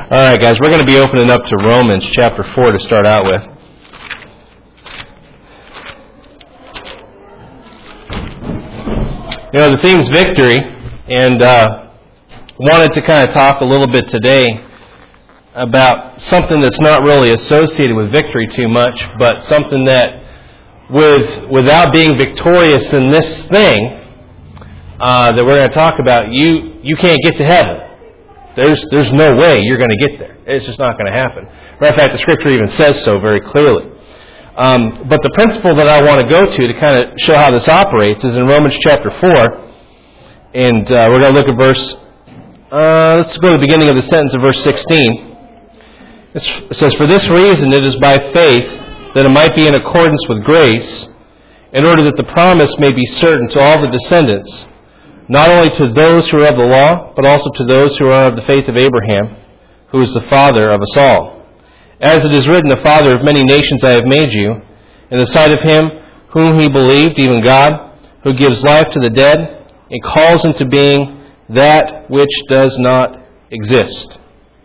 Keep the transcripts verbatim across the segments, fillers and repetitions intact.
All right, guys, we're going to be opening up to Romans chapter four to start out with. You know, the theme's victory, and uh, wanted to kind of talk a little bit today about something that's not really associated with victory too much, but something that, with without being victorious in this thing uh, that we're going to talk about, you you can't get to heaven. There's there's no way you're going to get there. It's just not going to happen. Matter of fact, the Scripture even says so very clearly. Um, but the principle that I want to go to to kind of show how this operates is in Romans chapter four. And uh, we're going to look at verse... Uh, let's go to the beginning of the sentence of verse sixteen. It's, it says, "For this reason it is by faith that it might be in accordance with grace, in order that the promise may be certain to all the descendants, not only to those who are of the law, but also to those who are of the faith of Abraham, who is the father of us all. As it is written, the father of many nations I have made you, in the sight of him whom he believed, even God, who gives life to the dead, and calls into being that which does not exist."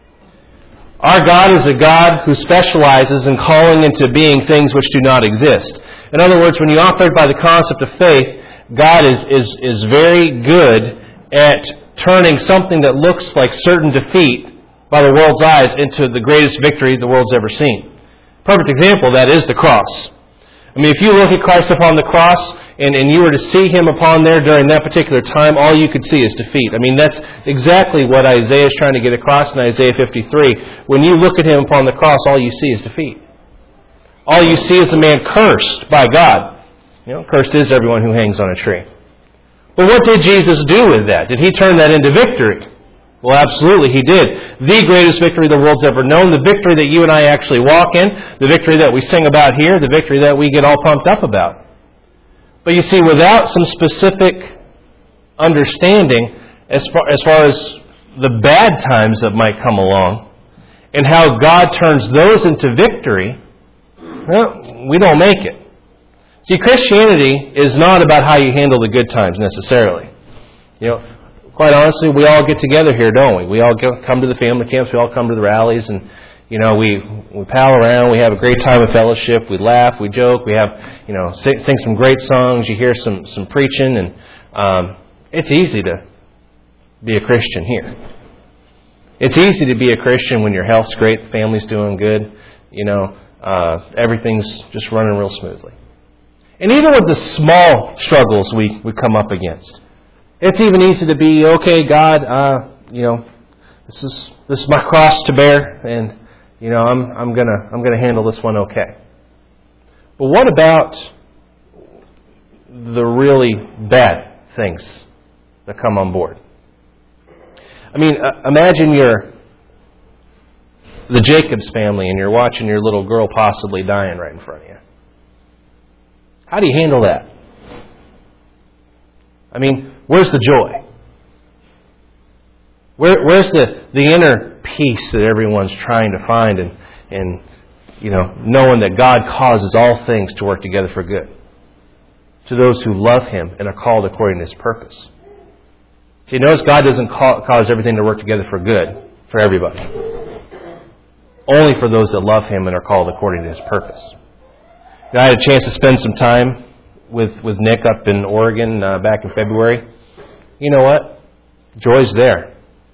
Our God is a God who specializes in calling into being things which do not exist. In other words, when you operate by the concept of faith, God is, is, is very good at turning something that looks like certain defeat by the world's eyes into the greatest victory the world's ever seen. Perfect example of that is the cross. I mean, if you look at Christ upon the cross and, and you were to see Him upon there during that particular time, all you could see is defeat. I mean, that's exactly what Isaiah is trying to get across in Isaiah fifty-three. When you look at Him upon the cross, all you see is defeat. All you see is a man cursed by God. You know, cursed is everyone who hangs on a tree. But what did Jesus do with that? Did He turn that into victory? Well, absolutely He did. The greatest victory the world's ever known, the victory that you and I actually walk in, the victory that we sing about here, the victory that we get all pumped up about. But you see, without some specific understanding as far as, far as the bad times that might come along, and how God turns those into victory, well, we don't make it. See, Christianity is not about how you handle the good times necessarily. You know, quite honestly, we all get together here, don't we? We all go, come to the family camps, we all come to the rallies, and, you know, we, we pal around, we have a great time of fellowship, we laugh, we joke, we have, you know, sing, sing some great songs, you hear some, some preaching, and um, it's easy to be a Christian here. It's easy to be a Christian when your health's great, the family's doing good, you know, uh, everything's just running real smoothly. And even with the small struggles we, we come up against, it's even easy to be, okay, God, uh, you know, this is this is my cross to bear, and you know, I'm I'm gonna I'm gonna handle this one okay. But what about the really bad things that come on board? I mean, uh, imagine you're the Jacobs family, and you're watching your little girl possibly dying right in front of you. How do you handle that? I mean, where's the joy? Where, where's the, the inner peace that everyone's trying to find and, and, you know, knowing that God causes all things to work together for good to those who love Him and are called according to His purpose? See, notice God doesn't call, cause everything to work together for good for everybody. Only for those that love Him and are called according to His purpose. I had a chance to spend some time with, with Nick up in Oregon uh, back in February. You know what? Joy's there.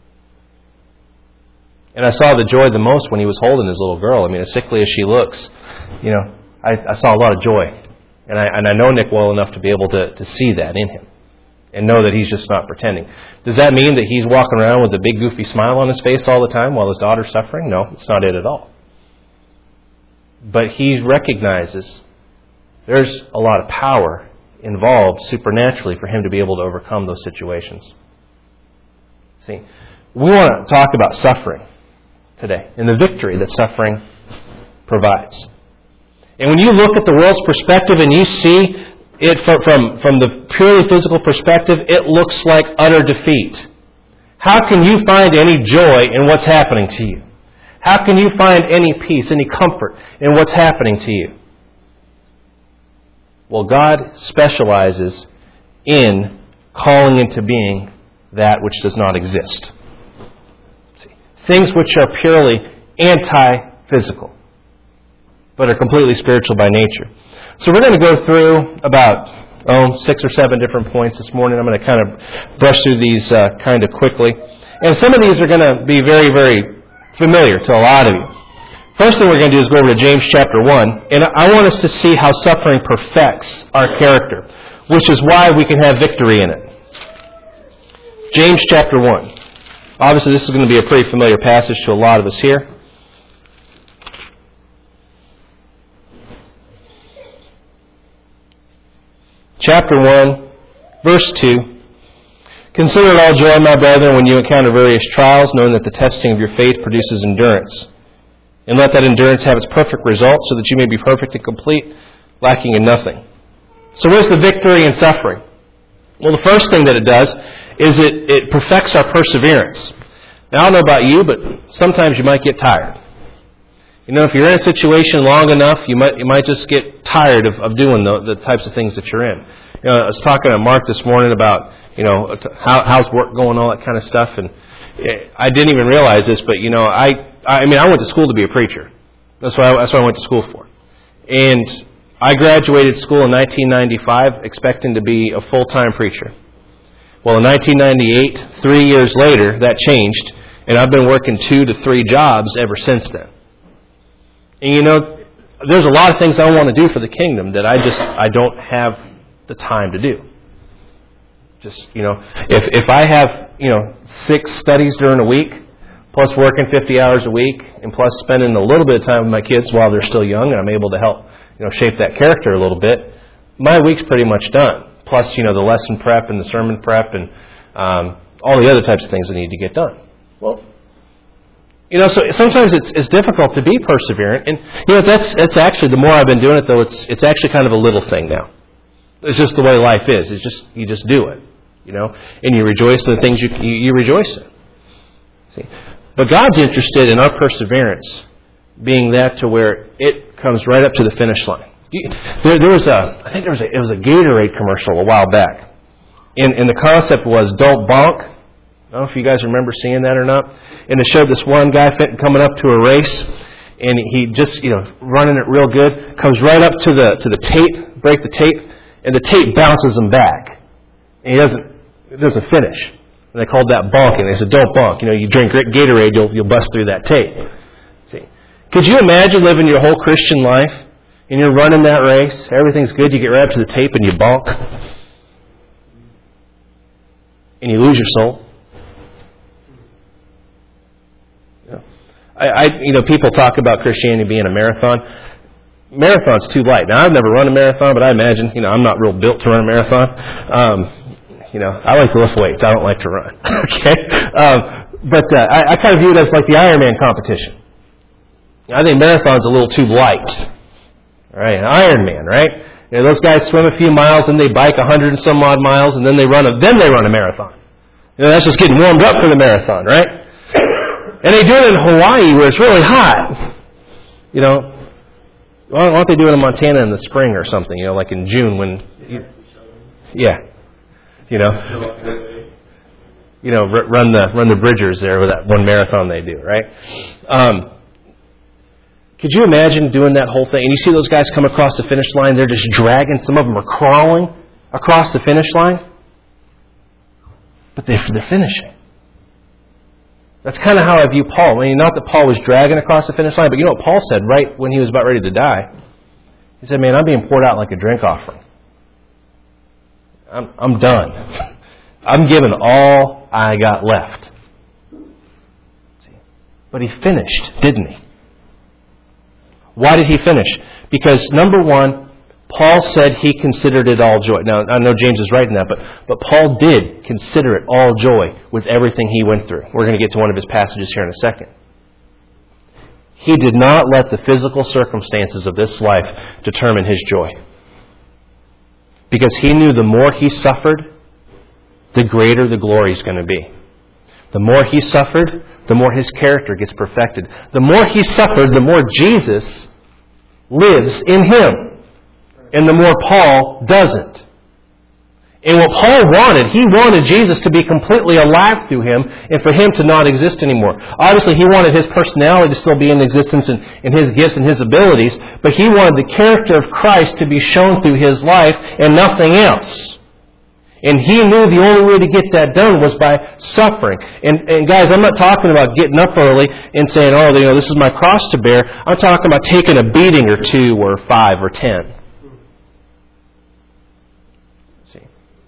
And I saw the joy the most when he was holding his little girl. I mean, as sickly as she looks, you know, I, I saw a lot of joy. And I, and I know Nick well enough to be able to, to see that in him and know that he's just not pretending. Does that mean that he's walking around with a big goofy smile on his face all the time while his daughter's suffering? No, it's not it at all. But he recognizes there's a lot of power involved supernaturally for him to be able to overcome those situations. See, we want to talk about suffering today and the victory that suffering provides. And when you look at the world's perspective and you see it from, from, from the purely physical perspective, it looks like utter defeat. How can you find any joy in what's happening to you? How can you find any peace, any comfort in what's happening to you? Well, God specializes in calling into being that which does not exist. See, things which are purely anti-physical, but are completely spiritual by nature. So we're going to go through about, oh, six or seven different points this morning. I'm going to kind of brush through these uh, kind of quickly. And some of these are going to be very, very familiar to a lot of you. First thing we're going to do is go over to James chapter one, and I want us to see how suffering perfects our character, which is why we can have victory in it. James chapter one. Obviously, this is going to be a pretty familiar passage to a lot of us here. Chapter one, verse two. Consider it all joy, my brethren, when you encounter various trials, knowing that the testing of your faith produces endurance. And let that endurance have its perfect result, so that you may be perfect and complete, lacking in nothing. So where's the victory in suffering? Well, the first thing that it does is it, it perfects our perseverance. Now, I don't know about you, but sometimes you might get tired. You know, if you're in a situation long enough, you might you might just get tired of, of doing the, the types of things that you're in. You know, I was talking to Mark this morning about, you know, how, how's work going, all that kind of stuff, and I didn't even realize this, but, you know, I I mean, I went to school to be a preacher. That's what I, that's what I went to school for. And I graduated school in nineteen ninety-five expecting to be a full-time preacher. Well, in nineteen ninety-eight, three years later, that changed, and I've been working two to three jobs ever since then. And you know, there's a lot of things I want to do for the kingdom that I just, I don't have the time to do. Just, you know, if if I have, you know, six studies during a week, plus working fifty hours a week, and plus spending a little bit of time with my kids while they're still young, and I'm able to help, you know, shape that character a little bit, my week's pretty much done. Plus, you know, the lesson prep and the sermon prep and um, all the other types of things that need to get done. Well, you know, so sometimes it's it's difficult to be perseverant, and you know that's that's actually, the more I've been doing it, though, it's it's actually kind of a little thing now. It's just the way life is. It's just you just do it, you know, and you rejoice in the things you you, you rejoice in. See, but God's interested in our perseverance being that to where it comes right up to the finish line. There, there was a, I think there was a, it was a Gatorade commercial a while back, and and the concept was "Don't bonk." I don't know if you guys remember seeing that or not. And it showed this one guy coming up to a race, and he just, you know, running it real good, comes right up to the to the tape, break the tape, and the tape bounces him back, and he doesn't it doesn't finish. And they called that bonking. They said, "Don't bonk. You know, you drink Gatorade, you'll you'll bust through that tape." See, could you imagine living your whole Christian life and you're running that race, everything's good, you get right up to the tape and you bonk, and you lose your soul? I, I, you know, people talk about Christianity being a marathon. Marathon's too light. Now, I've never run a marathon, but I imagine, you know, I'm not real built to run a marathon. Um, you know, I like to lift weights. I don't like to run. Okay, um, but uh, I, I kind of view it as like the Ironman competition. I think marathon's a little too light. All right, an Ironman, right? You know, those guys swim a few miles and they bike a hundred and some odd miles, and then they run a then they run a marathon. You know, that's just getting warmed up for the marathon, right? And they do it in Hawaii where it's really hot. You know, why don't they do it in Montana in the spring or something? You know, like in June when, you, yeah, you know, you know, run the run the Bridgers there with that one marathon they do, right? Um, could you imagine doing that whole thing? And you see those guys come across the finish line; they're just dragging. Some of them are crawling across the finish line, but they're they're finishing. That's kind of how I view Paul. I mean, not that Paul was dragging across the finish line, but you know what Paul said right when he was about ready to die? He said, "Man, I'm being poured out like a drink offering. I'm, I'm done. I'm giving all I got left." But he finished, didn't he? Why did he finish? Because, number one, Paul said he considered it all joy. Now, I know James is right in that, but, but Paul did consider it all joy with everything he went through. We're going to get to one of his passages here in a second. He did not let the physical circumstances of this life determine his joy. Because he knew the more he suffered, the greater the glory is going to be. The more he suffered, the more his character gets perfected. The more he suffered, the more Jesus lives in him. And the more Paul doesn't. And what Paul wanted, he wanted Jesus to be completely alive through him and for him to not exist anymore. Obviously, he wanted his personality to still be in existence and, and his gifts and his abilities, but he wanted the character of Christ to be shown through his life and nothing else. And he knew the only way to get that done was by suffering. And, and guys, I'm not talking about getting up early and saying, oh, you know, this is my cross to bear. I'm talking about taking a beating or two or five or ten. See.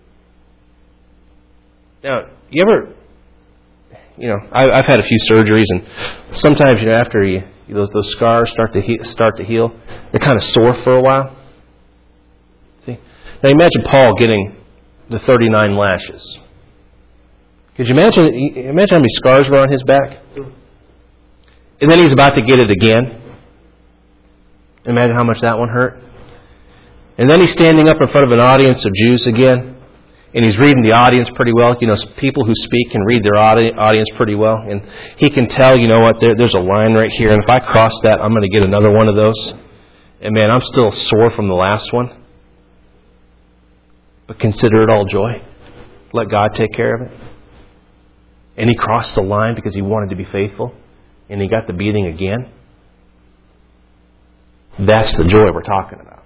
Now, you ever, you know, I, I've had a few surgeries, and sometimes, you know, after you, those those scars start to he, start to heal, they're kind of sore for a while. See. Now, imagine Paul getting the thirty-nine lashes. Could you imagine, imagine how many scars were on his back? And then he's about to get it again. Imagine how much that one hurt. And then he's standing up in front of an audience of Jews again. And he's reading the audience pretty well. You know, people who speak can read their audience pretty well. And he can tell, you know what, there, there's a line right here. And if I cross that, I'm going to get another one of those. And man, I'm still sore from the last one. But consider it all joy. Let God take care of it. And he crossed the line because he wanted to be faithful. And he got the beating again. That's the joy we're talking about.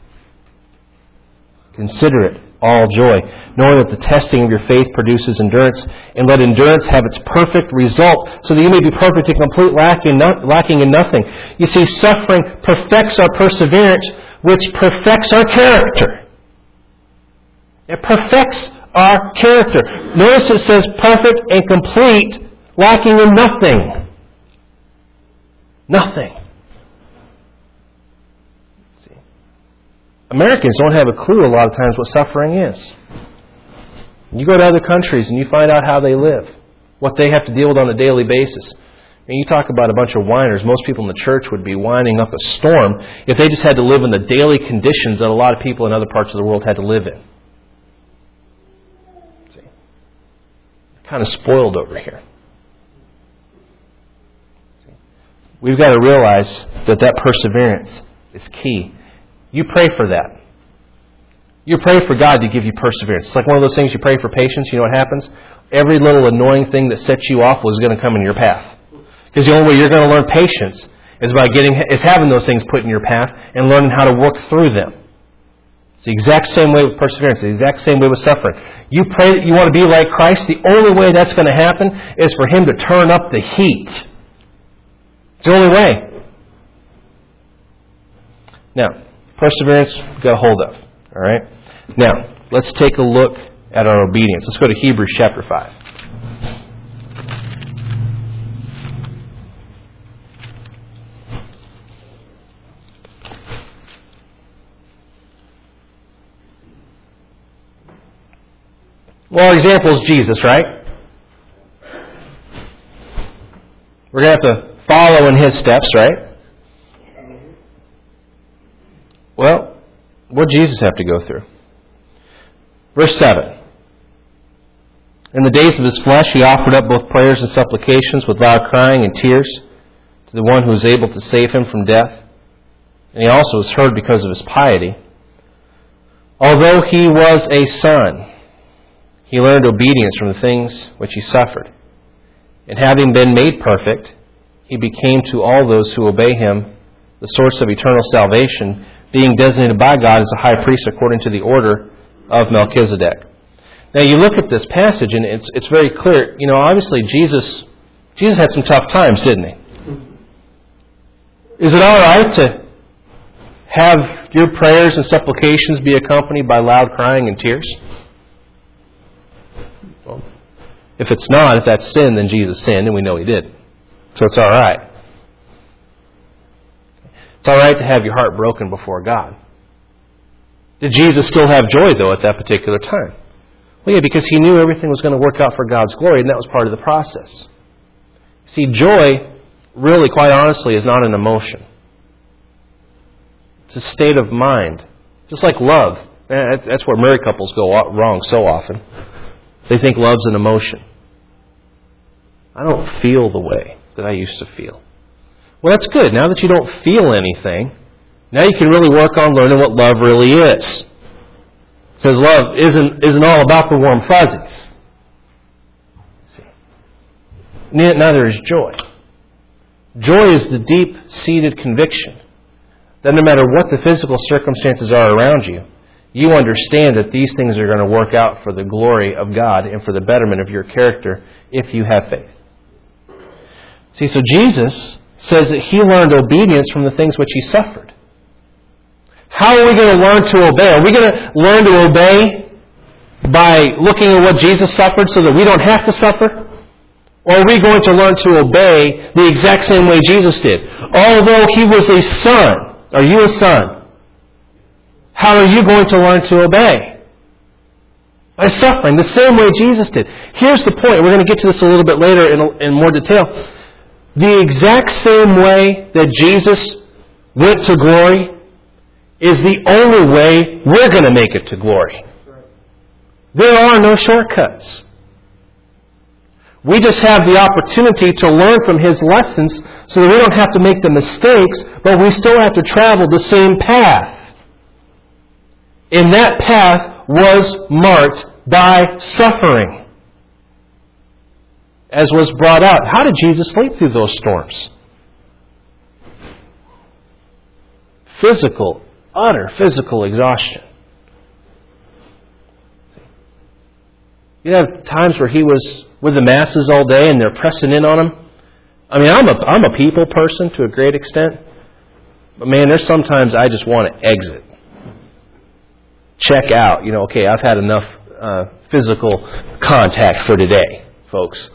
Consider it all joy, knowing that the testing of your faith produces endurance, and let endurance have its perfect result, so that you may be perfect and complete, lacking, not, lacking in nothing. You see, suffering perfects our perseverance, which perfects our character. It perfects our character. Notice it says perfect and complete, lacking in nothing. Nothing. See, Americans don't have a clue a lot of times what suffering is. You go to other countries and you find out how they live, what they have to deal with on a daily basis. And you talk about a bunch of whiners. Most people in the church would be whining up a storm if they just had to live in the daily conditions that a lot of people in other parts of the world had to live in. Kind of spoiled over here. We've got to realize that that perseverance is key. You pray for that. You pray for God to give you perseverance. It's like one of those things you pray for patience. You know what happens? Every little annoying thing that sets you off is going to come in your path. Because the only way you're going to learn patience is by getting is having those things put in your path and learning how to work through them. It's the exact same way with perseverance, the exact same way with suffering. You pray that you want to be like Christ. The only way that's going to happen is for Him to turn up the heat. It's the only way. Now, perseverance we've got a hold of. All right? Now, let's take a look at our obedience. Let's go to Hebrews chapter five. Well, example is Jesus, right? We're going to have to follow in His steps, right? Well, what did Jesus have to go through? Verse seven. In the days of His flesh, He offered up both prayers and supplications with loud crying and tears to the one who was able to save Him from death. And He also was heard because of His piety. Although He was a Son, He learned obedience from the things which He suffered. And having been made perfect, He became to all those who obey Him the source of eternal salvation, being designated by God as a high priest according to the order of Melchizedek. Now you look at this passage and it's it's very clear. You know, obviously Jesus Jesus had some tough times, didn't He? Is it all right to have your prayers and supplications be accompanied by loud crying and tears? Well, if it's not, if that's sin, then Jesus sinned, and we know He did. So it's all right. It's all right to have your heart broken before God. Did Jesus still have joy, though, at that particular time? Well, yeah, because He knew everything was going to work out for God's glory, and that was part of the process. See, joy, really, quite honestly, is not an emotion. It's a state of mind. Just like love. That's where married couples go wrong so often. They think love's an emotion. I don't feel the way that I used to feel. Well, that's good. Now that you don't feel anything, now you can really work on learning what love really is. Because love isn't, isn't all about the warm fuzzies. See? Neither is joy. Joy is the deep-seated conviction that no matter what the physical circumstances are around you, you understand that these things are going to work out for the glory of God and for the betterment of your character if you have faith. See, so Jesus says that He learned obedience from the things which He suffered. How are we going to learn to obey? Are we going to learn to obey by looking at what Jesus suffered so that we don't have to suffer? Or are we going to learn to obey the exact same way Jesus did? Although He was a son, are you a son? How are you going to learn to obey? By suffering, the same way Jesus did. Here's the point. We're going to get to this a little bit later in, in more detail. The exact same way that Jesus went to glory is the only way we're going to make it to glory. There are no shortcuts. We just have the opportunity to learn from His lessons so that we don't have to make the mistakes, but we still have to travel the same path. And that path was marked by suffering, as was brought out. How did Jesus sleep through those storms? Physical, utter physical exhaustion. You have times where He was with the masses all day and they're pressing in on Him. I mean, I'm a, I'm a people person to a great extent. But man, there's sometimes I just want to exit. Check out. You know, okay, I've had enough uh, physical contact for today, folks.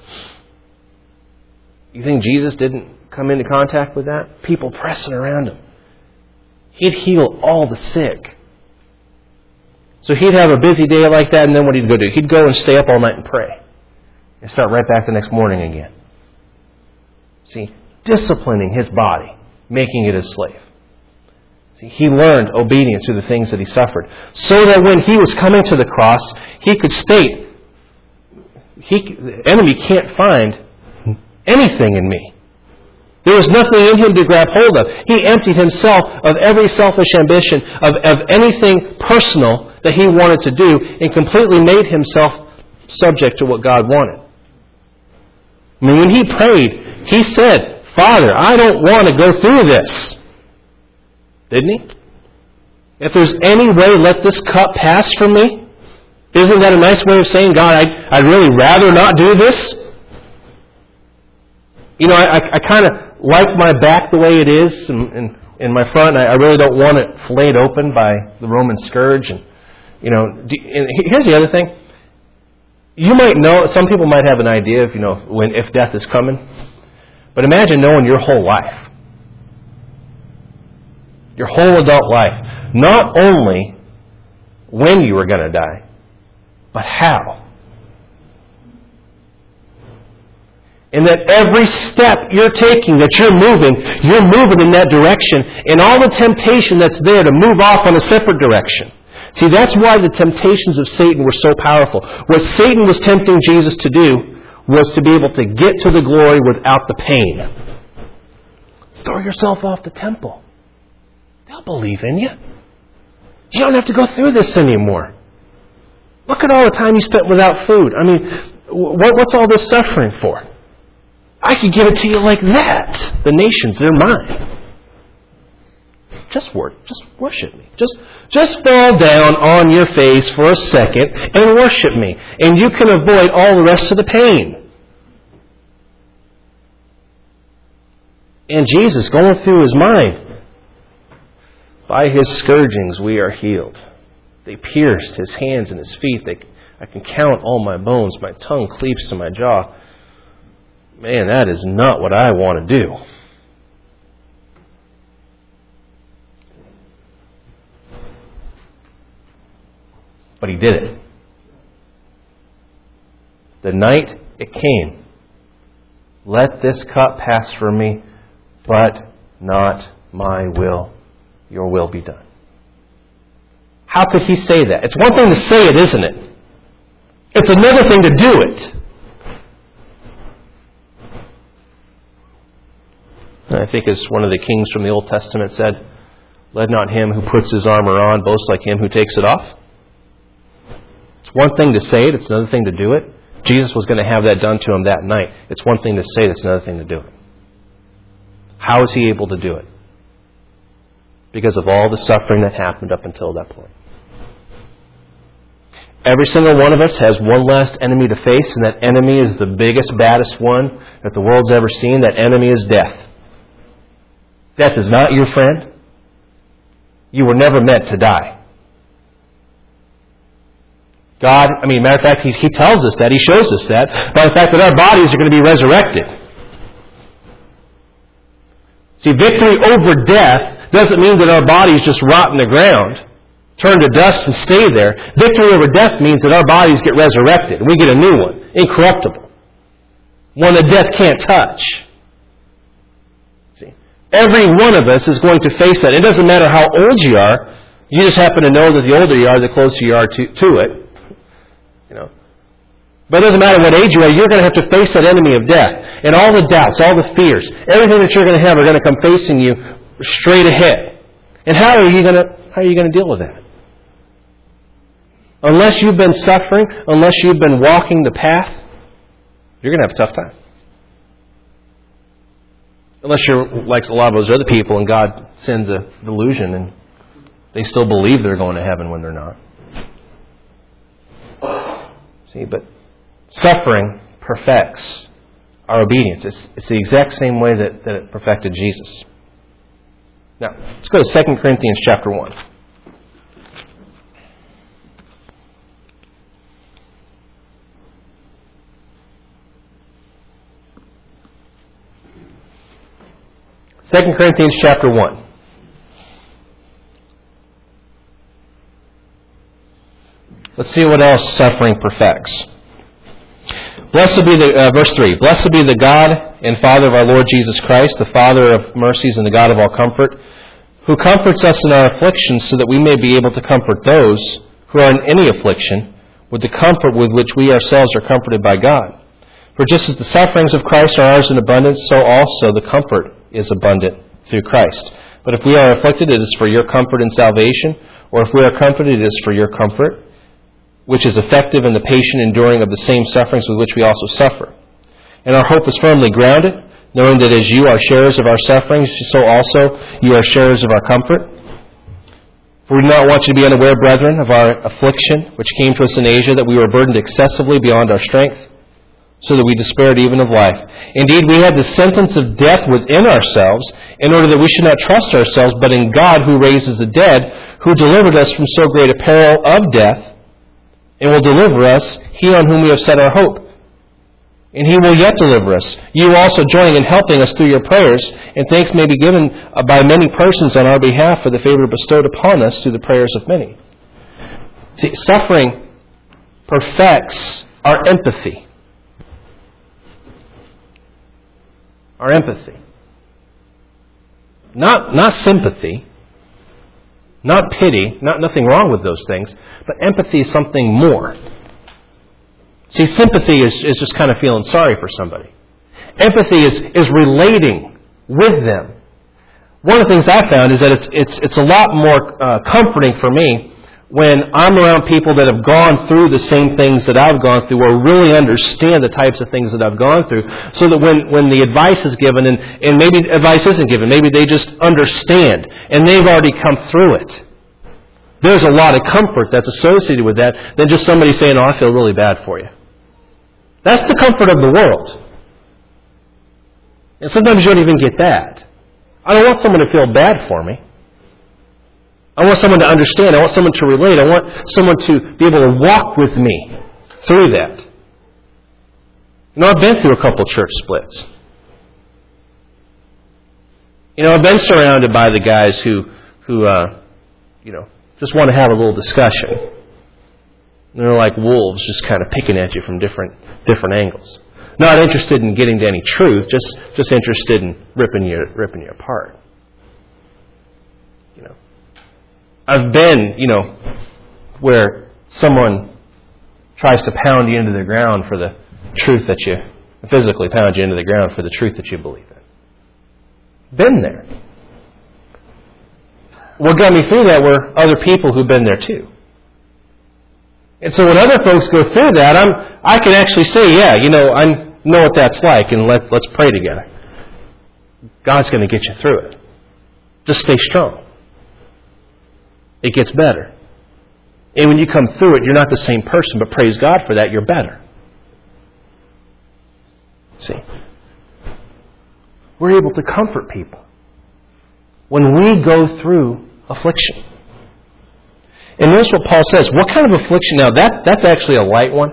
You think Jesus didn't come into contact with that? People pressing around Him. He'd heal all the sick. So He'd have a busy day like that, and then what He'd go do? He'd go and stay up all night and pray. And start right back the next morning again. See, disciplining His body, making it His slave. See, He learned obedience through the things that He suffered. So that when He was coming to the cross, He could state, he, the enemy can't find anything in me. There was nothing in Him to grab hold of. He emptied Himself of every selfish ambition, of, of anything personal that He wanted to do, and completely made Himself subject to what God wanted. I mean, when He prayed, He said, Father, I don't want to go through this. Didn't He? If there's any way, let this cup pass from me. Isn't that a nice way of saying, God, I'd, I'd really rather not do this? You know, I, I kind of like my back the way it is, and, and, and my front, I, I really don't want it flayed open by the Roman scourge. And, you know, do, and here's the other thing. You might know, some people might have an idea of, you know, when if death is coming. But imagine knowing your whole life. Your whole adult life. Not only when you were going to die, but how. And that every step you're taking, that you're moving, you're moving in that direction. And all the temptation that's there to move off on a separate direction. See, that's why the temptations of Satan were so powerful. What Satan was tempting Jesus to do was to be able to get to the glory without the pain. Throw yourself off the temple. They'll believe in you. You don't have to go through this anymore. Look at all the time you spent without food. I mean, what's all this suffering for? I could give it to you like that. The nations, they're mine. Just work, just worship me. Just, just fall down on your face for a second and worship me. And you can avoid all the rest of the pain. And Jesus, going through His mind, by His scourgings we are healed. They pierced His hands and His feet. They, I can count all my bones. My tongue cleaves to my jaw. Man, that is not what I want to do. But He did it. The night it came, let this cup pass from me, but not my will. Your will be done. How could He say that? It's one thing to say it, isn't it? It's another thing to do it. I think as one of the kings from the Old Testament said, let not him who puts his armor on boast like him who takes it off. It's one thing to say it, it's another thing to do it. Jesus was going to have that done to him that night. It's one thing to say it, it's another thing to do it. How is he able to do it? Because of all the suffering that happened up until that point. Every single one of us has one last enemy to face, and that enemy is the biggest, baddest one that the world's ever seen. That enemy is death. Death is not your friend. You were never meant to die. God, I mean, matter of fact, He, he tells us that, He shows us that, by the fact that our bodies are going to be resurrected. See, victory over death doesn't mean that our bodies just rot in the ground, turn to dust and stay there. Victory over death means that our bodies get resurrected, and we get a new one, incorruptible, one that death can't touch. See, every one of us is going to face that. It doesn't matter how old you are. You just happen to know that the older you are, the closer you are to, to it. You know. But it doesn't matter what age you are, you're going to have to face that enemy of death. And all the doubts, all the fears, everything that you're going to have are going to come facing you straight ahead. And how are you going to, how are you going to deal with that? Unless you've been suffering, unless you've been walking the path, you're going to have a tough time. Unless you're like a lot of those other people and God sends a delusion and they still believe they're going to heaven when they're not. See, but suffering perfects our obedience. It's, it's the exact same way that, that it perfected Jesus. Now, let's go to Second Corinthians chapter one. Second Corinthians chapter one. Let's see what else suffering perfects. Blessed be the, uh, verse three, Blessed be the God and Father of our Lord Jesus Christ, the Father of mercies and the God of all comfort, who comforts us in our afflictions so that we may be able to comfort those who are in any affliction with the comfort with which we ourselves are comforted by God. For just as the sufferings of Christ are ours in abundance, so also the comfort is abundant through Christ. But if we are afflicted, it is for your comfort and salvation, or if we are comforted, it is for your comfort, which is effective in the patient enduring of the same sufferings with which we also suffer. And our hope is firmly grounded, knowing that as you are sharers of our sufferings, so also you are sharers of our comfort. For we do not want you to be unaware, brethren, of our affliction, which came to us in Asia, that we were burdened excessively beyond our strength, so that we despaired even of life. Indeed, we had the sentence of death within ourselves, in order that we should not trust ourselves, but in God who raises the dead, who delivered us from so great a peril of death, and will deliver us, He on whom we have set our hope. And He will yet deliver us. You also joining in helping us through your prayers, and thanks may be given by many persons on our behalf for the favor bestowed upon us through the prayers of many. See, suffering perfects our empathy. Our empathy. Not, not sympathy. Not pity, not nothing wrong with those things, but empathy is something more. See, sympathy is, is just kind of feeling sorry for somebody. Empathy is, is relating with them. One of the things I found is that it's, it's, it's a lot more uh, comforting for me when I'm around people that have gone through the same things that I've gone through or really understand the types of things that I've gone through, so that when, when the advice is given, and, and maybe advice isn't given, maybe they just understand, and they've already come through it. There's a lot of comfort that's associated with that than just somebody saying, oh, I feel really bad for you. That's the comfort of the world. And sometimes you don't even get that. I don't want someone to feel bad for me. I want someone to understand. I want someone to relate. I want someone to be able to walk with me through that. You know, I've been through a couple church splits. You know, I've been surrounded by the guys who, who, uh, you know, just want to have a little discussion. And they're like wolves, just kind of picking at you from different, different angles. Not interested in getting to any truth, just, just interested in ripping you, ripping you apart. You know. I've been, you know, where someone tries to pound you into the ground for the truth that you, physically pound you into the ground for the truth that you believe in. Been there. What got me through that were other people who've been there too. And so when other folks go through that, I'm, I can actually say, yeah, you know, I know what that's like, and let, let's pray together. God's going to get you through it. Just stay strong. It gets better. And when you come through it, you're not the same person, but praise God for that, you're better. See? We're able to comfort people when we go through affliction. And notice what Paul says. What kind of affliction? Now, that that's actually a light one.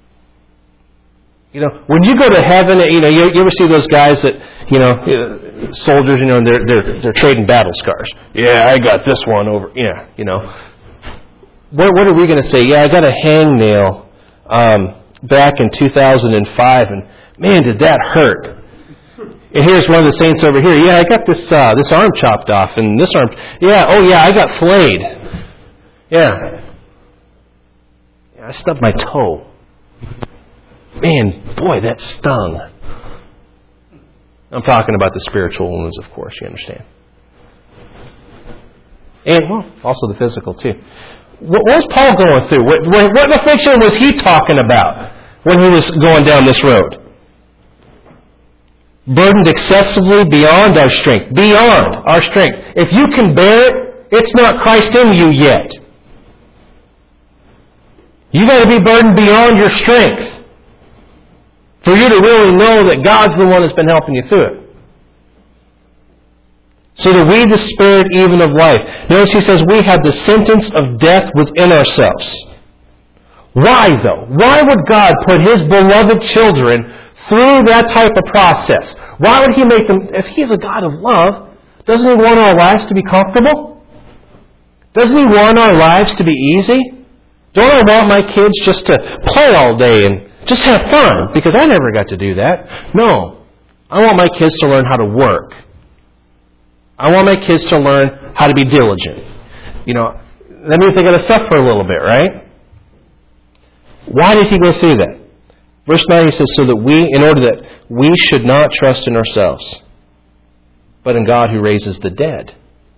You know, when you go to heaven, you know, you, you ever see those guys that, you know, soldiers, you know, and they're they're they're trading battle scars. Yeah, I got this one over. Yeah, you know. What what are we going to say? Yeah, I got a hangnail um, back in two thousand five, and man, did that hurt. And here's one of the saints over here. Yeah, I got this uh, this arm chopped off, and this arm. Yeah, oh yeah, I got flayed. Yeah. yeah, I stubbed my toe. Man, boy, that stung. I'm talking about the spiritual wounds, of course, you understand. And, well, also the physical, too. What was Paul going through? What, what, what affliction was he talking about when he was going down this road? Burdened excessively beyond our strength. Beyond our strength. If you can bear it, it's not Christ in you yet. You've got to be burdened beyond your strength for you to really know that God's the one that's been helping you through it. So that we despaired even of life. Notice he says we have the sentence of death within ourselves. Why though? Why would God put His beloved children through that type of process? Why would He make them, if He's a God of love, doesn't He want our lives to be comfortable? Doesn't He want our lives to be easy? Don't I want my kids just to play all day and just have fun? Because I never got to do that. No. I want my kids to learn how to work. I want my kids to learn how to be diligent. You know, let me think of the stuff for a little bit, right? Why did He go through that? Verse nine, he says, so that we, in order that we should not trust in ourselves, but in God who raises the dead.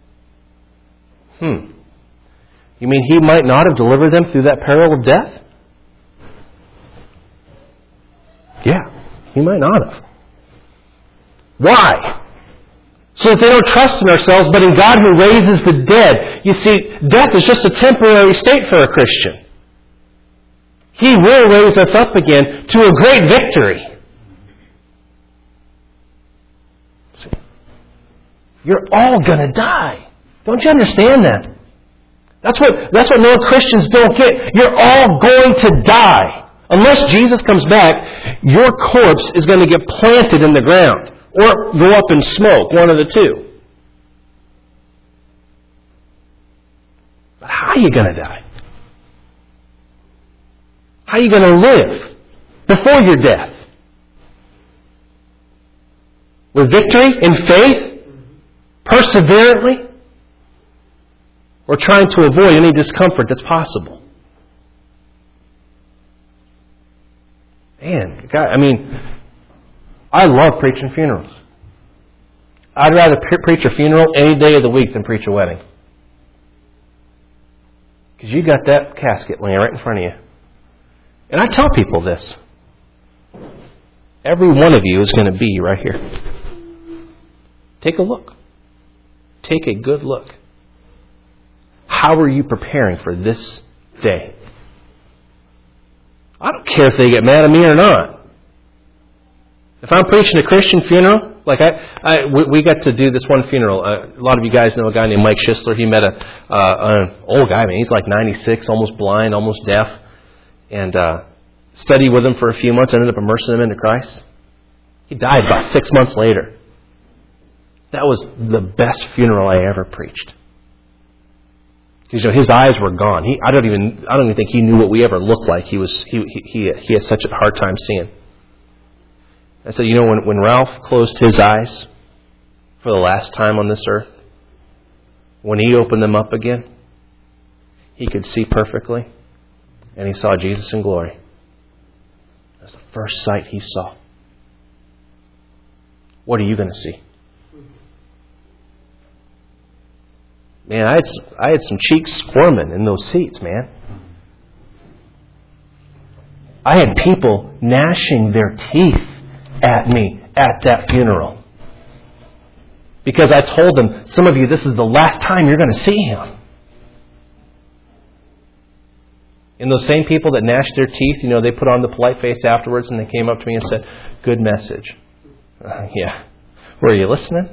Hmm. You mean He might not have delivered them through that peril of death? Yeah, He might not have. Why? So that they don't trust in ourselves, but in God who raises the dead. You see, death is just a temporary state for a Christian. He will raise us up again to a great victory. See, you're all going to die. Don't you understand that? That's what, that's what non-Christians don't get. You're all going to die. Unless Jesus comes back, your corpse is going to get planted in the ground. Or go up in smoke, one of the two. But how are you going to die? How are you going to live before your death? With victory, in faith, perseverantly, or trying to avoid any discomfort that's possible? Man, God, I mean, I love preaching funerals. I'd rather pre- preach a funeral any day of the week than preach a wedding. Because you got that casket laying right in front of you. And I tell people this. Every one of you is going to be right here. Take a look. Take a good look. How are you preparing for this day? I don't care if they get mad at me or not. If I'm preaching a Christian funeral, like I, I we, we got to do this one funeral. Uh, a lot of you guys know a guy named Mike Schisler. He met a uh, an old guy. I mean, he's like ninety-six, almost blind, almost deaf, and uh, studied with him for a few months. Ended up immersing him into Christ. He died about six months later. That was the best funeral I ever preached. Because you know, his eyes were gone. He, I don't even, I don't even think he knew what we ever looked like. He was, he, he, he had such a hard time seeing. I said, you know, when, when Ralph closed his eyes for the last time on this earth, when he opened them up again, he could see perfectly, and he saw Jesus in glory. That's the first sight he saw. What are you going to see? Man, I had, I had some cheeks squirming in those seats, man. I had people gnashing their teeth at me at that funeral. Because I told them, some of you, this is the last time you're going to see him. And those same people that gnashed their teeth, you know, they put on the polite face afterwards and they came up to me and said, good message. Uh, yeah. Were you listening?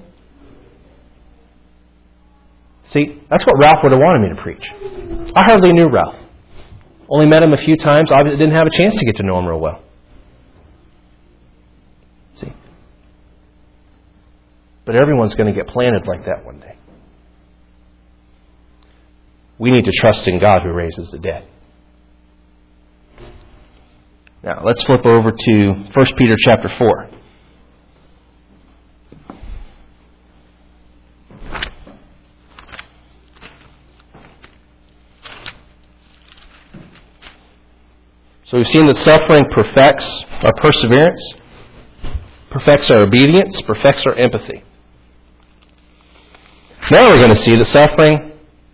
See, that's what Ralph would have wanted me to preach. I hardly knew Ralph. Only met him a few times. I didn't have a chance to get to know him real well. See? But everyone's going to get planted like that one day. We need to trust in God who raises the dead. Now, let's flip over to First Peter chapter four. So we've seen that suffering perfects our perseverance, perfects our obedience, perfects our empathy. Now we're going to see that suffering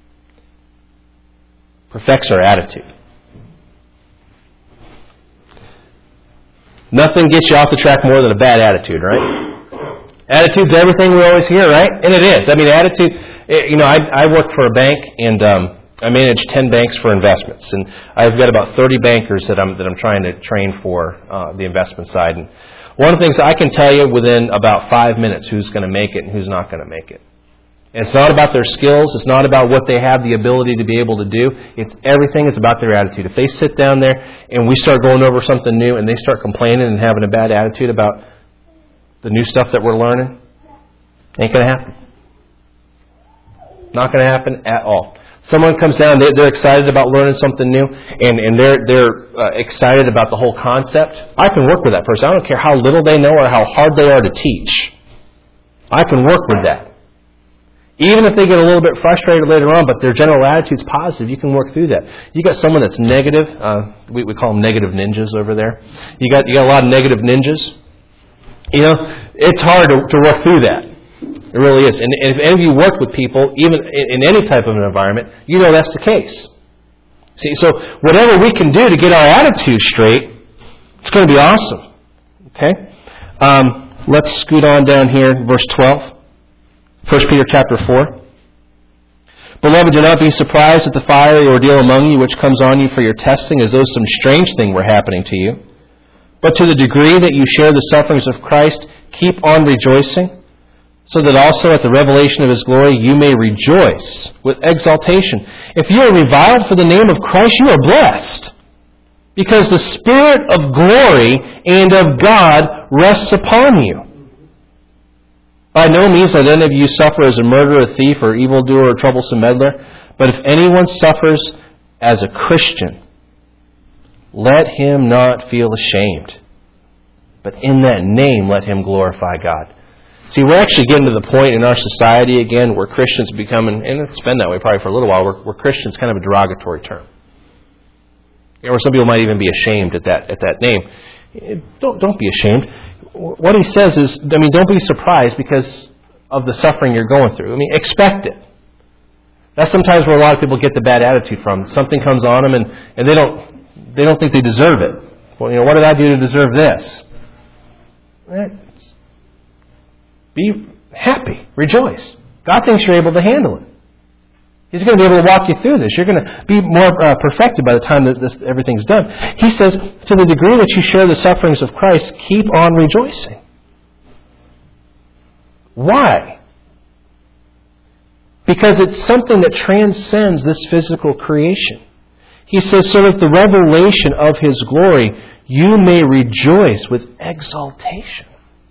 perfects our attitude. Nothing gets you off the track more than a bad attitude, right? Attitude's everything we always hear, right? And it is. I mean, attitude, you know, I, I work for a bank, and um, I manage ten banks for investments. And I've got about thirty bankers that I'm, that I'm trying to train for uh, the investment side. And one of the things I can tell you within about five minutes who's going to make it and who's not going to make it. And it's not about their skills. It's not about what they have the ability to be able to do. It's everything. It's about their attitude. If they sit down there and we start going over something new and they start complaining and having a bad attitude about the new stuff that we're learning, ain't going to happen. Not going to happen at all. Someone comes down, they're, they're excited about learning something new, and, and they're, they're uh, excited about the whole concept. I can work with that person. I don't care how little they know or how hard they are to teach. I can work with that. Even if they get a little bit frustrated later on, but their general attitude's positive, you can work through that. You got someone that's negative. Uh, we, we call them negative ninjas over there. You got you got a lot of negative ninjas. You know, it's hard to, to work through that. It really is. And if any of you work with people, even in, in any type of an environment, you know that's the case. See, so whatever we can do to get our attitude straight, it's going to be awesome. Okay? Um, let's scoot on down here, verse twelve. First Peter chapter four. Beloved, do not be surprised at the fiery ordeal among you, which comes on you for your testing, as though some strange thing were happening to you. But to the degree that you share the sufferings of Christ, keep on rejoicing, so that also at the revelation of His glory you may rejoice with exultation. If you are reviled for the name of Christ, you are blessed, because the Spirit of glory and of God rests upon you. By no means let any of you suffer as a murderer, a thief, or evildoer, or troublesome meddler. But if anyone suffers as a Christian, let him not feel ashamed, but in that name let him glorify God. See, we're actually getting to the point in our society again where Christians becoming, and it's been that way probably for a little while, where, where Christian's kind of a derogatory term. You know, where some people might even be ashamed at that at that name. Don't don't be ashamed. What he says is, I mean, don't be surprised because of the suffering you're going through. I mean, expect it. That's sometimes where a lot of people get the bad attitude from. Something comes on them, and, and they don't they don't think they deserve it. Well, you know, what did I do to deserve this? Be happy, rejoice. God thinks you're able to handle it. He's going to be able to walk you through this. You're going to be more uh, perfected by the time that this, everything's done. He says, to the degree that you share the sufferings of Christ, keep on rejoicing. Why? Because it's something that transcends this physical creation. He says, so that the revelation of His glory, you may rejoice with exaltation.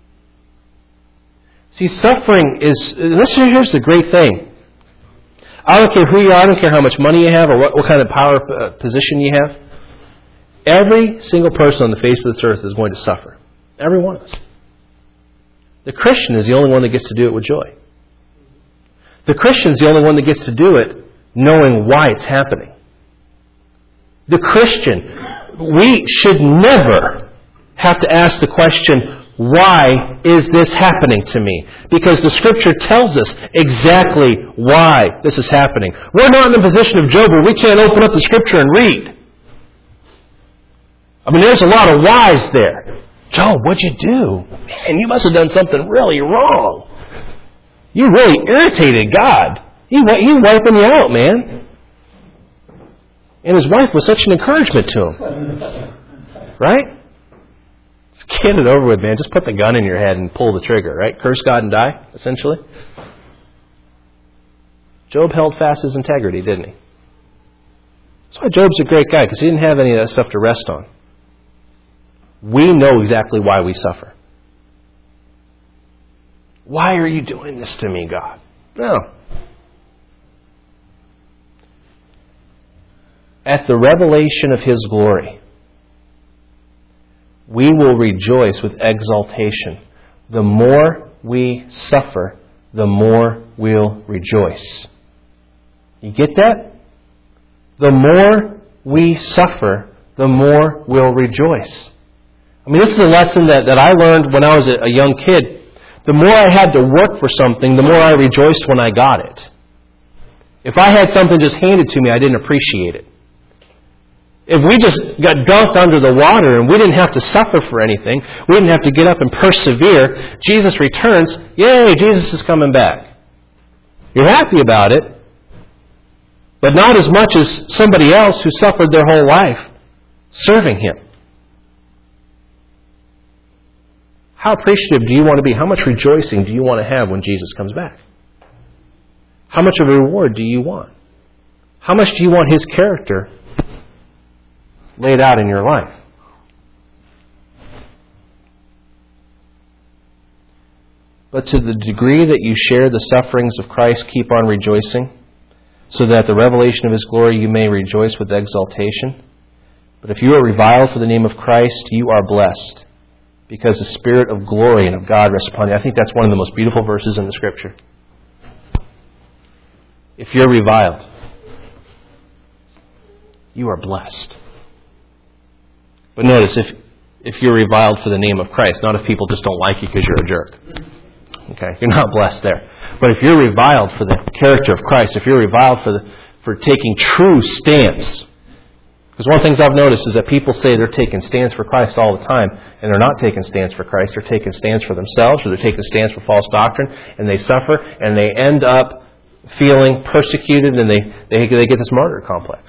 See, suffering is, this, here's the great thing. I don't care who you are, I don't care how much money you have or what, what kind of power uh, position you have. Every single person on the face of this earth is going to suffer. Every one of us. The Christian is the only one that gets to do it with joy. The Christian is the only one that gets to do it knowing why it's happening. The Christian, we should never have to ask the question, why is this happening to me? Because the Scripture tells us exactly why this is happening. We're not in the position of Job where we can't open up the Scripture and read. I mean, there's a lot of whys there. Job, what'd you do? Man, you must have done something really wrong. You really irritated God. He, he's wiping you out, man. And his wife was such an encouragement to him. Right? Just get it over with, man. Just put the gun in your head and pull the trigger, right? Curse God and die, essentially. Job held fast his integrity, didn't he? That's why Job's a great guy, because he didn't have any of that stuff to rest on. We know exactly why we suffer. Why are you doing this to me, God? No. At the revelation of His glory, we will rejoice with exultation. The more we suffer, the more we'll rejoice. You get that? The more we suffer, the more we'll rejoice. I mean, this is a lesson that, that I learned when I was a, a young kid. The more I had to work for something, the more I rejoiced when I got it. If I had something just handed to me, I didn't appreciate it. If we just got dunked under the water and we didn't have to suffer for anything, we didn't have to get up and persevere, Jesus returns, yay, Jesus is coming back. You're happy about it, but not as much as somebody else who suffered their whole life serving Him. How appreciative do you want to be? How much rejoicing do you want to have when Jesus comes back? How much of a reward do you want? How much do you want His character laid out in your life? But to the degree that you share the sufferings of Christ, keep on rejoicing, so that at the revelation of His glory you may rejoice with exultation. But if you are reviled for the name of Christ, you are blessed, because the Spirit of glory and of God rests upon you. I think that's one of the most beautiful verses in the Scripture. If you're reviled, you are blessed. But notice, if if you're reviled for the name of Christ, not if people just don't like you because you're a jerk. Okay, you're not blessed there. But if you're reviled for the character of Christ, if you're reviled for the, for taking true stance, because one of the things I've noticed is that people say they're taking stands for Christ all the time, and they're not taking stands for Christ. They're taking stands for themselves, or they're taking stands for false doctrine, and they suffer, and they end up feeling persecuted, and they, they, they get this martyr complex.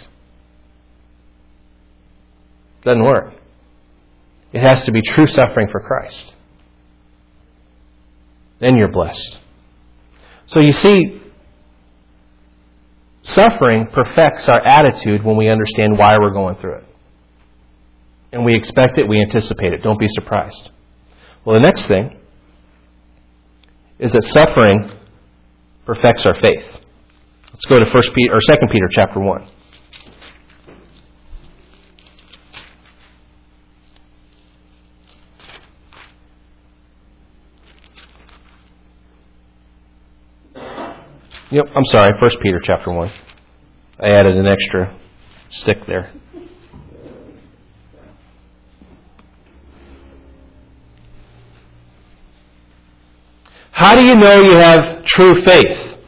Doesn't work. It has to be true suffering for Christ. Then you're blessed. So you see, suffering perfects our attitude when we understand why we're going through it. And we expect it, we anticipate it. Don't be surprised. Well, the next thing is that suffering perfects our faith. Let's go to First Peter or Second Peter chapter one. Yep, I'm sorry, First Peter chapter one. I added an extra stick there. How do you know you have true faith?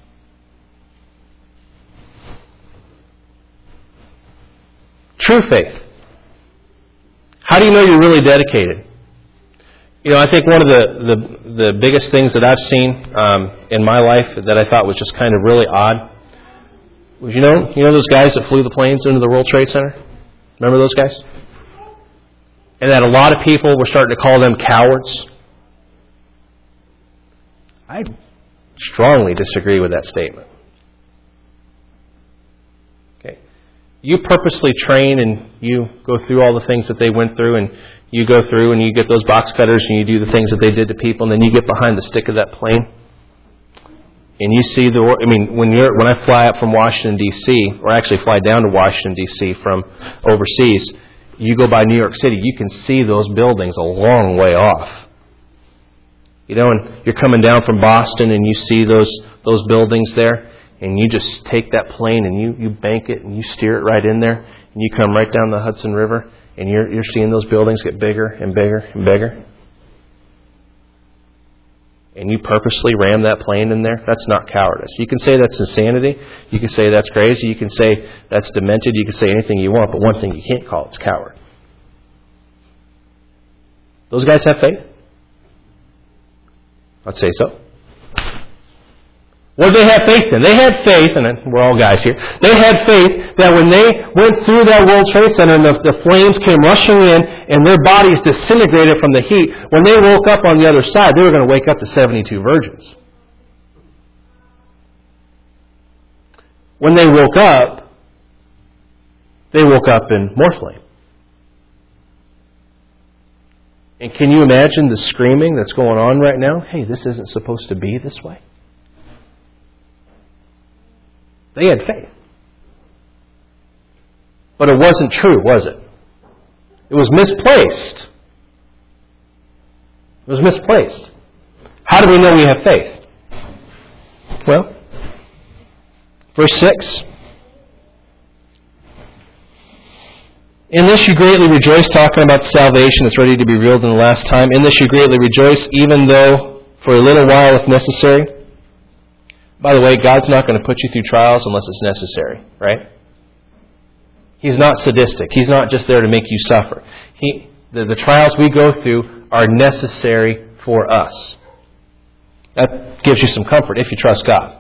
True faith. How do you know you're really dedicated? You know, I think one of the, the, the biggest things that I've seen um, in my life that I thought was just kind of really odd was, you know, you know those guys that flew the planes into the World Trade Center? Remember those guys? And that a lot of people were starting to call them cowards. I strongly disagree with that statement. Okay, you purposely train and you go through all the things that they went through, and you go through and you get those box cutters and you do the things that they did to people, and then you get behind the stick of that plane and you see the. I mean, when you're when I fly up from Washington D C, or actually fly down to Washington D C from overseas, you go by New York City, you can see those buildings a long way off. You know, and you're coming down from Boston and you see those those buildings there, and you just take that plane and you, you bank it and you steer it right in there, and you come right down the Hudson River, and you're you're seeing those buildings get bigger and bigger and bigger. And you purposely ram that plane in there. That's not cowardice. You can say that's insanity. You can say that's crazy. You can say that's demented. You can say anything you want, but one thing you can't call it's coward. Those guys have faith? I'd say so. What did they have faith in? They had faith, and we're all guys here, they had faith that when they went through that World Trade Center and the, the flames came rushing in and their bodies disintegrated from the heat, when they woke up on the other side, they were going to wake up to seventy-two virgins. When they woke up, they woke up in more flame. And can you imagine the screaming that's going on right now? Hey, this isn't supposed to be this way. They had faith. But it wasn't true, was it? It was misplaced. It was misplaced. How do we know we have faith? Well, verse six. In this you greatly rejoice, talking about salvation that's ready to be revealed in the last time. In this you greatly rejoice, even though for a little while, if necessary. By the way, God's not going to put you through trials unless it's necessary, right? He's not sadistic. He's not just there to make you suffer. He, the, the trials we go through are necessary for us. That gives you some comfort if you trust God.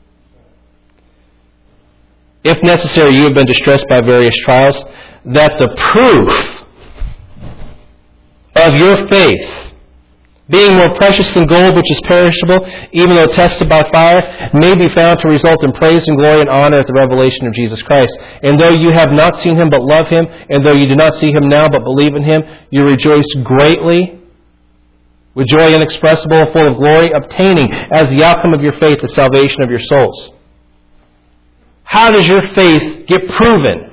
If necessary, you have been distressed by various trials, that the proof of your faith, being more precious than gold which is perishable, even though tested by fire, may be found to result in praise and glory and honor at the revelation of Jesus Christ. And though you have not seen Him but love Him, and though you do not see Him now but believe in Him, you rejoice greatly with joy inexpressible, full of glory, obtaining as the outcome of your faith the salvation of your souls. How does your faith get proven?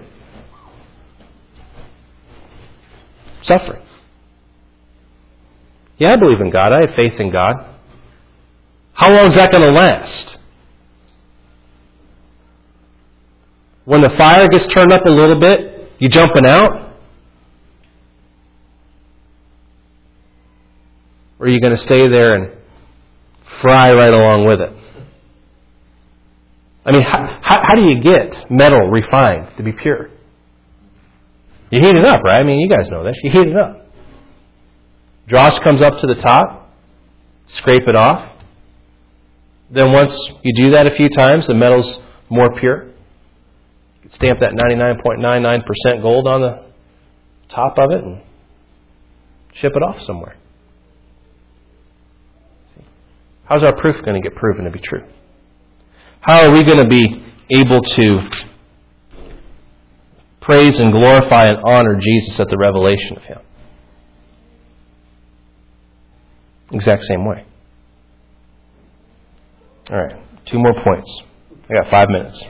Suffering. Yeah, I believe in God. I have faith in God. How long is that going to last? When the fire gets turned up a little bit, you jumping out? Or are you going to stay there and fry right along with it? I mean, how, how, how do you get metal refined to be pure? You heat it up, right? I mean, you guys know this. You heat it up. Dross comes up to the top, scrape it off. Then once you do that a few times, the metal's more pure. You can stamp that ninety-nine point nine nine percent gold on the top of it and ship it off somewhere. How's our proof going to get proven to be true? How are we going to be able to praise and glorify and honor Jesus at the revelation of Him? Exact same way. All right, two more points. I got five minutes.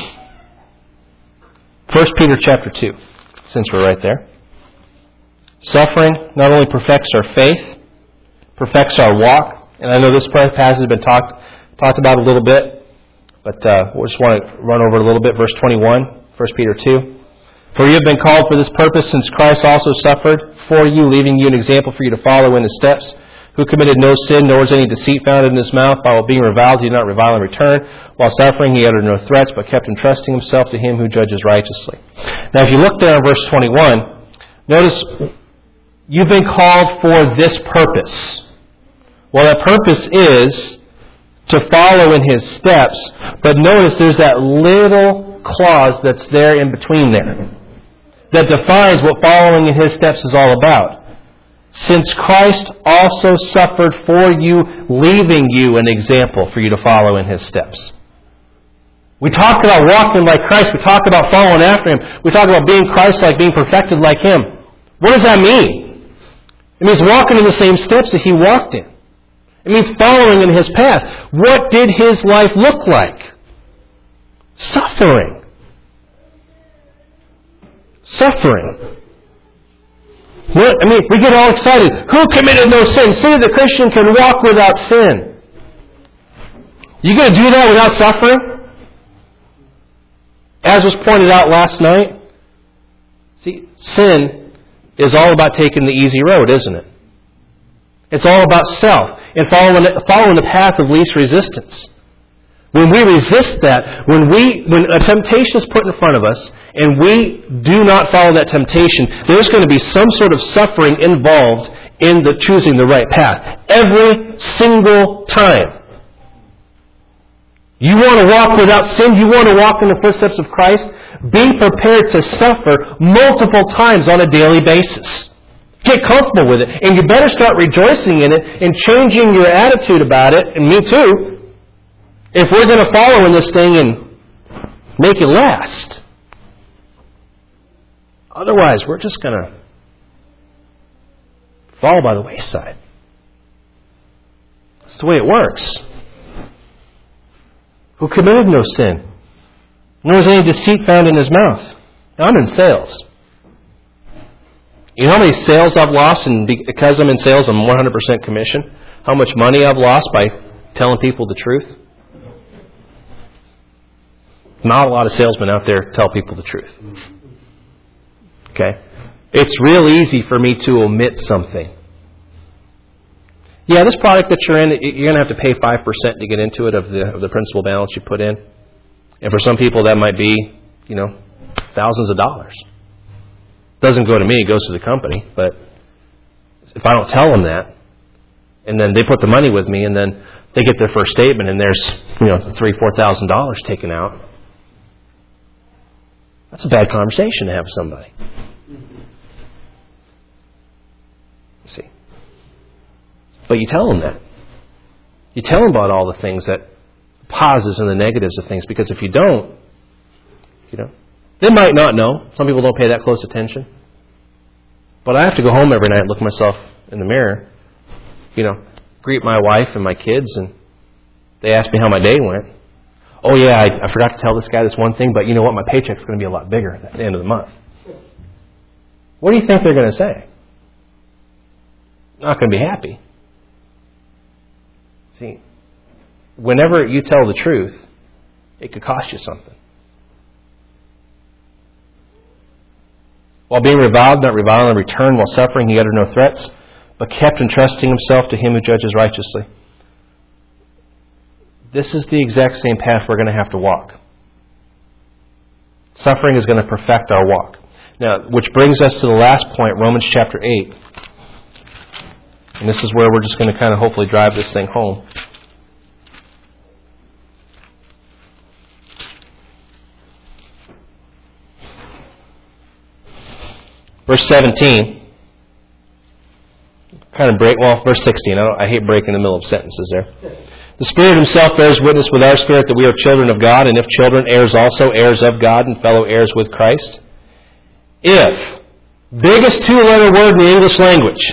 First Peter chapter two, since we're right there. Suffering not only perfects our faith, perfects our walk. And I know this passage has been talked talked about a little bit, but uh, we just want to run over it a little bit. Verse twenty-one, First Peter two. For you have been called for this purpose, since Christ also suffered for you, leaving you an example for you to follow in His steps, who committed no sin, nor was any deceit found in His mouth. While being reviled, He did not revile in return. While suffering, He uttered no threats, but kept entrusting Himself to Him who judges righteously. Now, if you look there in verse twenty-one, notice you've been called for this purpose. Well, that purpose is to follow in His steps, but notice there's that little clause that's there in between there that defines what following in His steps is all about. Since Christ also suffered for you, leaving you an example for you to follow in His steps. We talk about walking like Christ. We talk about following after Him. We talk about being Christ-like, being perfected like Him. What does that mean? It means walking in the same steps that He walked in. It means following in His path. What did His life look like? Suffering. Suffering. What? I mean, we get all excited. Who committed no sin? See, the Christian can walk without sin. You going to do that without suffering? As was pointed out last night, see, sin is all about taking the easy road, isn't it? It's all about self and following, following the path of least resistance. When we resist that, when we when a temptation is put in front of us and we do not follow that temptation, there's going to be some sort of suffering involved in the choosing the right path. Every single time. You want to walk without sin? You want to walk in the footsteps of Christ? Be prepared to suffer multiple times on a daily basis. Get comfortable with it. And you better start rejoicing in it and changing your attitude about it, and me too, if we're going to follow in this thing and make it last. Otherwise, we're just going to fall by the wayside. That's the way it works. Who committed no sin, nor is any deceit found in his mouth. Now, I'm in sales. You know how many sales I've lost, and because I'm in sales, I'm one hundred percent commission? How much money I've lost by telling people the truth? Not a lot of salesmen out there tell people the truth. Okay? It's real easy for me to omit something. Yeah, this product that you're in, you're going to have to pay five percent to get into it of the of the principal balance you put in. And for some people, that might be, you know, thousands of dollars. Doesn't go to me, it goes to the company. But if I don't tell them that, and then they put the money with me, and then they get their first statement, and there's, you know, three, four thousand dollars taken out. That's a bad conversation to have with somebody. See, but you tell them that. You tell them about all the things that positives and the negatives of things, because if you don't, you know. They might not know. Some people don't pay that close attention. But I have to go home every night and look at myself in the mirror, you know, greet my wife and my kids, and they ask me how my day went. Oh, yeah, I, I forgot to tell this guy this one thing, but you know what? My paycheck's going to be a lot bigger at the end of the month. What do you think they're going to say? Not going to be happy. See, whenever you tell the truth, it could cost you something. While being reviled, not reviling in return. While suffering, he uttered no threats, but kept entrusting himself to him who judges righteously. This is the exact same path we're going to have to walk. Suffering is going to perfect our walk. Now, which brings us to the last point, Romans chapter eight. And this is where we're just going to kind of hopefully drive this thing home. Verse seventeen, kind of break, well, verse sixteen, I, don't, I hate breaking in the middle of sentences there. The Spirit Himself bears witness with our spirit that we are children of God, and if children, heirs also, heirs of God, and fellow heirs with Christ. If, biggest two-letter word in the English language.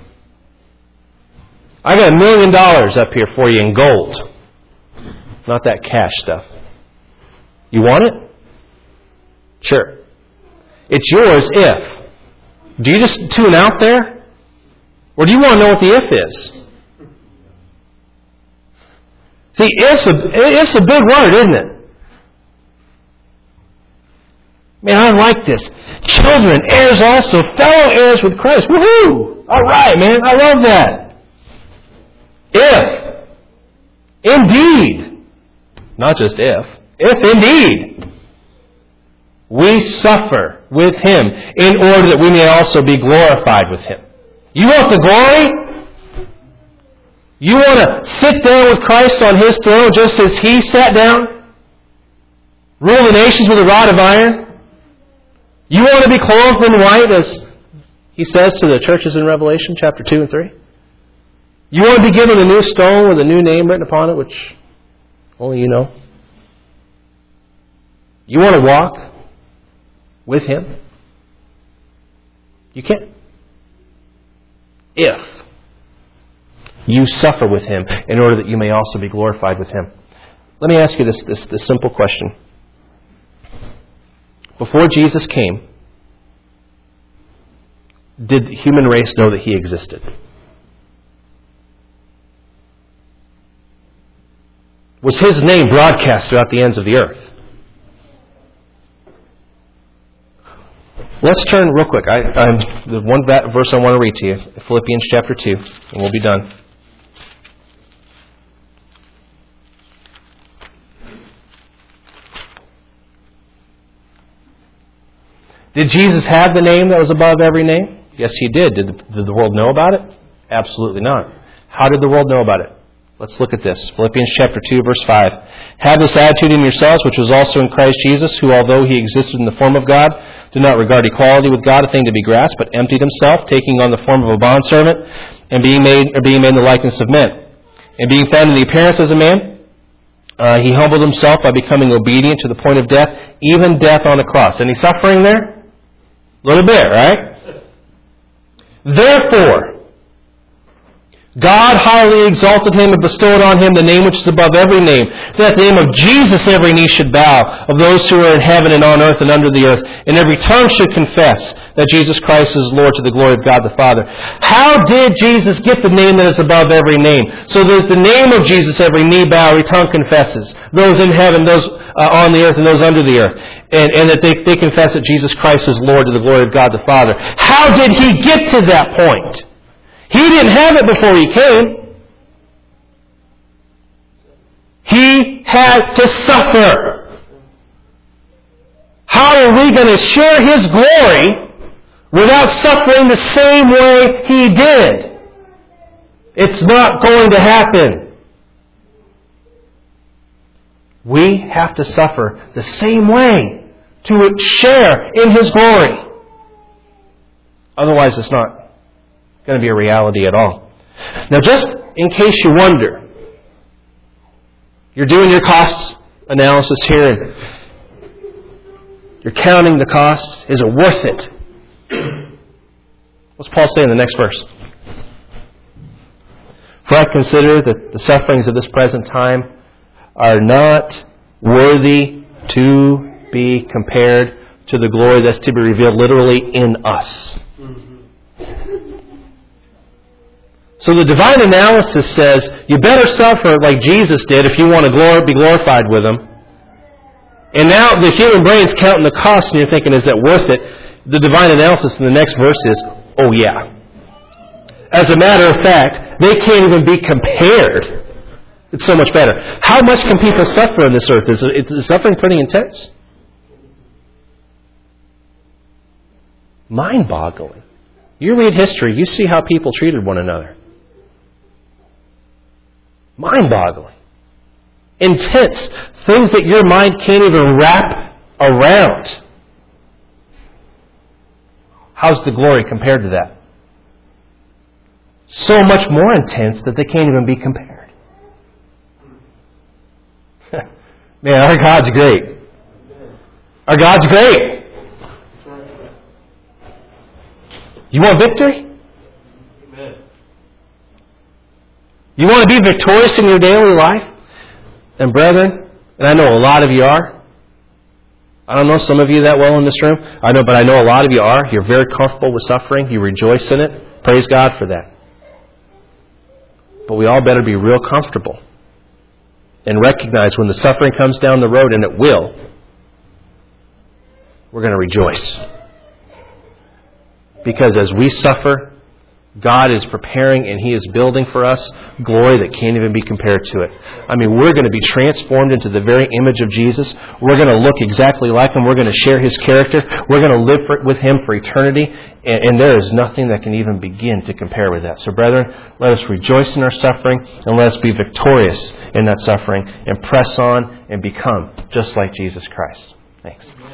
I got a million dollars up here for you in gold. Not that cash stuff. You want it? Sure. It's yours if. Do you just tune out there? Or do you want to know what the if is? See, if's a, it's a big word, isn't it? Man, I like this. Children, heirs also, fellow heirs with Christ. Woohoo! All right, man, I love that. If, indeed, not just if, if indeed, we suffer with Him in order that we may also be glorified with Him. You want the glory? You want to sit down with Christ on His throne just as He sat down? Rule the nations with a rod of iron? You want to be clothed in white, as He says to the churches in Revelation chapter two and three? You want to be given a new stone with a new name written upon it, which only you know? You want to walk with Him? You can't. If you suffer with Him in order that you may also be glorified with Him. Let me ask you this, this, this simple question. Before Jesus came, did the human race know that He existed? Was His name broadcast throughout the ends of the earth? Let's turn real quick. I, I'm, the one verse I want to read to you, Philippians chapter two, and we'll be done. Did Jesus have the name that was above every name? Yes, He did. Did the, did the world know about it? Absolutely not. How did the world know about it? Let's look at this. Philippians chapter two, verse five. Have this attitude in yourselves, which was also in Christ Jesus, who, although He existed in the form of God, did not regard equality with God a thing to be grasped, but emptied Himself, taking on the form of a bondservant, and being made, or being made in the likeness of men. And being found in the appearance as a man, uh, He humbled Himself by becoming obedient to the point of death, even death on a cross. Any suffering there? A little bit, right? Therefore, God highly exalted Him and bestowed on Him the name which is above every name, that the name of Jesus every knee should bow, of those who are in heaven and on earth and under the earth, and every tongue should confess that Jesus Christ is Lord, to the glory of God the Father. How did Jesus get the name that is above every name? So that the name of Jesus every knee bow, every tongue confesses. Those in heaven, those uh, on the earth, and those under the earth. And, and that they, they confess that Jesus Christ is Lord, to the glory of God the Father. How did He get to that point? He didn't have it before He came. He had to suffer. How are we going to share His glory without suffering the same way He did? It's not going to happen. We have to suffer the same way to share in His glory. Otherwise, it's not going to be a reality at all. Now, just in case you wonder, you're doing your cost analysis here and you're counting the costs. Is it worth it? What's Paul say in the next verse? For I consider that the sufferings of this present time are not worthy to be compared to the glory that's to be revealed literally in us. So the divine analysis says, you better suffer like Jesus did if you want to glor- be glorified with Him. And now the human brain's counting the cost and you're thinking, is that worth it? The divine analysis in the next verse is, oh yeah. As a matter of fact, they can't even be compared. It's so much better. How much can people suffer on this earth? Is, is suffering pretty intense? Mind-boggling. You read history, you see how people treated one another. Mind-boggling. Intense. Things that your mind can't even wrap around. How's the glory compared to that? So much more intense that they can't even be compared. Man, our God's great. Our God's great. You want victory? You want to be victorious in your daily life? And brethren, and I know a lot of you are. I don't know some of you that well in this room. I know, but I know a lot of you are. You're very comfortable with suffering. You rejoice in it. Praise God for that. But we all better be real comfortable and recognize when the suffering comes down the road, and it will, we're going to rejoice. Because as we suffer, God is preparing and He is building for us glory that can't even be compared to it. I mean, we're going to be transformed into the very image of Jesus. We're going to look exactly like Him. We're going to share His character. We're going to live for, with Him for eternity. And, and there is nothing that can even begin to compare with that. So, brethren, let us rejoice in our suffering and let us be victorious in that suffering and press on and become just like Jesus Christ. Thanks.